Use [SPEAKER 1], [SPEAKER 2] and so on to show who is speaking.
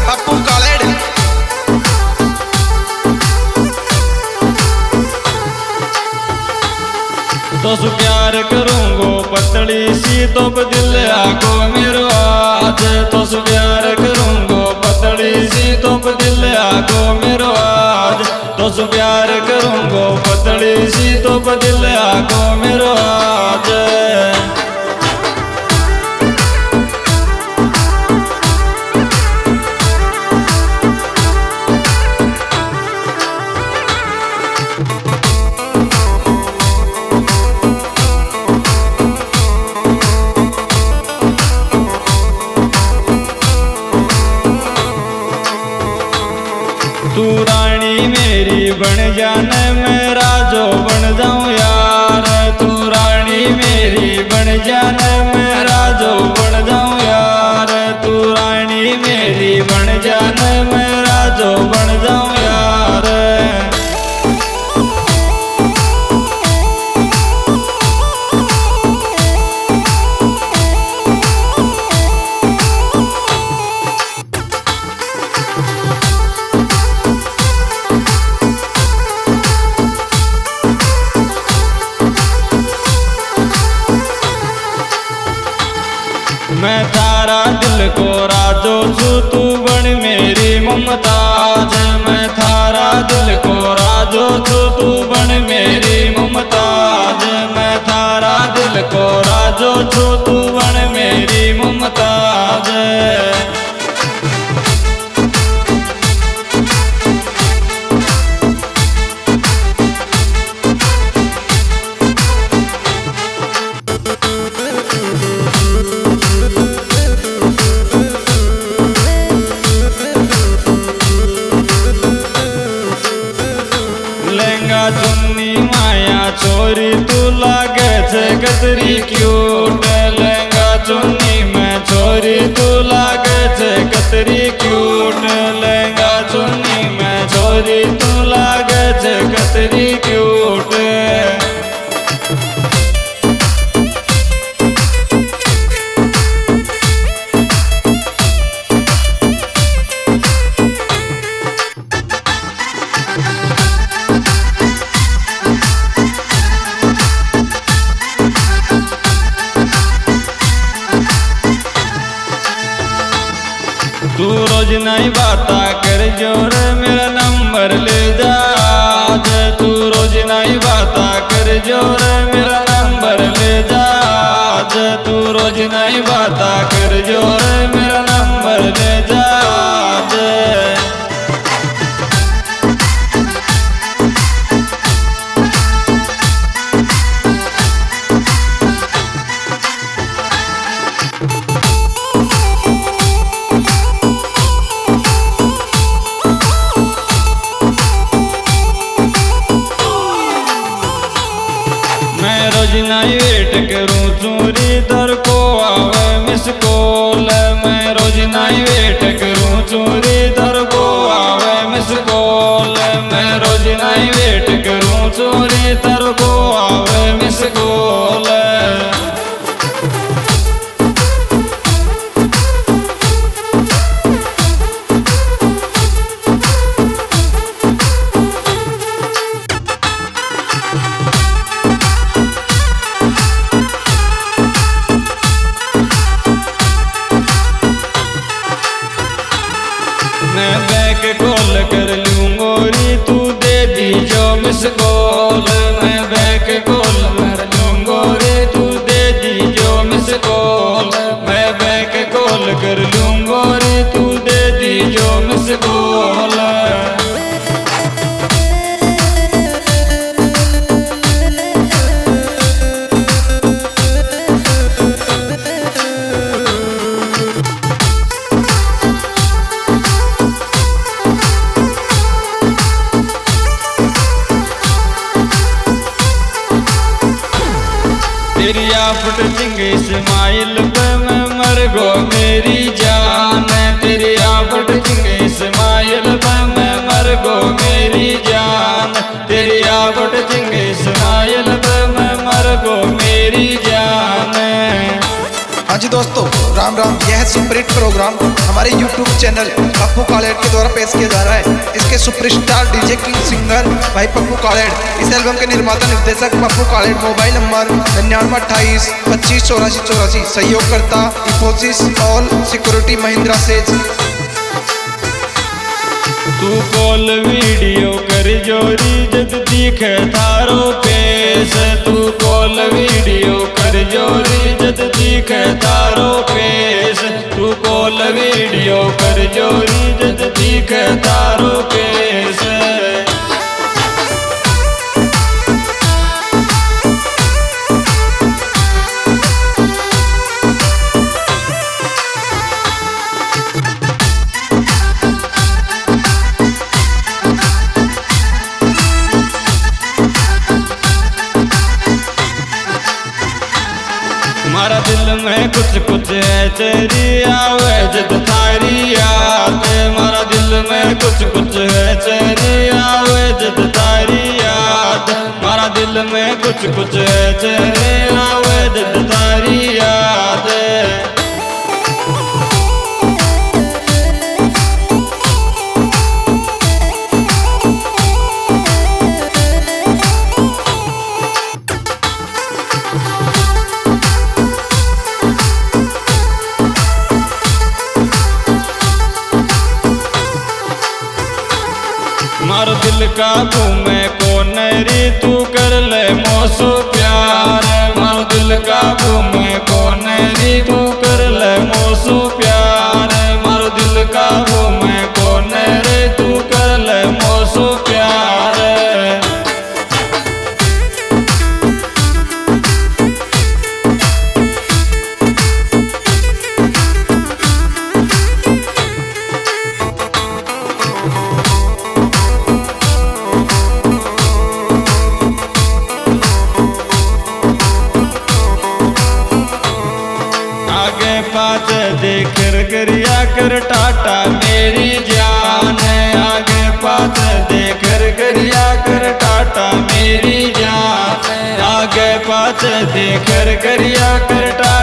[SPEAKER 1] पप्पू कालेड़।
[SPEAKER 2] तो सु प्यार करूंगो पतली सी तो दिल आगो मेरो आज। तो सु प्यार करूंगो पतली सी तो दिल आगो मेरो आज। तो सु प्यार करूंगो पतली सी तो दिल आगो मेरो आज। तू रानी मेरी बन जाने मैं राजो बन जाऊं यार। तू रानी मेरी बन जाने मैं राजो बन जाऊं यार। तू रानी मेरी बन जाने मैं राजो बन जाऊं यार। मैं थारा दिल को राजो छू तू बन मेरी ममताज। मैं थारा दिल को राजो छू तू बन मेरी ममताज। मैं थारा दिल को राजो छू तू बन मेरी ममताज। चुन्नी माया छोरी तू लागे छे कतरी क्यूट। लहंगा चुन्नी में छोरी तू लागे छे कतरी क्यूट। लहंगा चुन्नी में छोरी तू लागे छे कतरी क्यूट। तू रोज नई बाता कर जोर मेरा नंबर ले जा आज। तू रोज नई बाता कर जोर मेरा नंबर ले जा आज। तू रोज नई बाता कर जोर मेरा नंबर ले जा आज। रोज नई वेट करूं चोरी दर को आवे मिस कॉल। मैं रोज नई वेट करूं चोरी दर को आवे मिस कॉल। मैं रोज नई वेट करूं चोरी दर को आवे मिस कॉल। मैं बैक कॉल कर लूँ गोरी तू दे दी जो मिस कॉल। मैं बैक कॉल कर लूँ गोरी तू दे दी जो मिस कॉल। मैं बैक कॉल कर लूँ गोरी तू दे दी जो मिस कॉल। तेरी आफट चिंगे स्माइल पे मैं मर गो मेरी जान। तेरी आफट चिंगे स्माइल पे मैं मर गो मेरी जान। तेरी आफट चिंगे स्माइल पे मैं मर गो मेरी जान।
[SPEAKER 1] हाँ जी दोस्तों, राम राम। यह यह सुपरहिट प्रोग्राम हमारे YouTube चैनल पप्पू कालेड़ के द्वारा पेश किया जा रहा है। इसके सुपरस्टार डीजे किंग सिंगर भाई पप्पू कालेड़। इस एल्बम के निर्माता निर्देशक पप्पू कालेड़। Mobile number 9928 25 84 84। सहयोगकर्ता इन्फोसिस ऑल सिक्योरिटी महिंद्रा सेज।
[SPEAKER 2] तू कॉल वीडियो कर जोरी जद दिखे थारो पेश। तू कॉल वीडियो कर जोरी जद दिखे थारो पेश। तू कॉल वीडियो कर जोरी जद दिखे थारो पेश। हमारा दिल में कुछ है तेरी आवे जद थारी याद। हमारा दिल में कुछ है तेरी आवे जद थारी याद। हमारा दिल में कुछ है तेरी आवे जद थारी याद। मार दिल काबू में कौन री तू कर ले मोसो प्यार। मार दिल काबू में कौन री तू कर ले मोसो प्यार। मार दिल काबू में कौन रे तू कर ले मोसो प्यार। आगे पाछे देख गरिया कर टाटा मेरी जान है। आगे पाछे देख गरिया कर टाटा मेरी जान है। आगे पाछे देख गरिया कर टाटा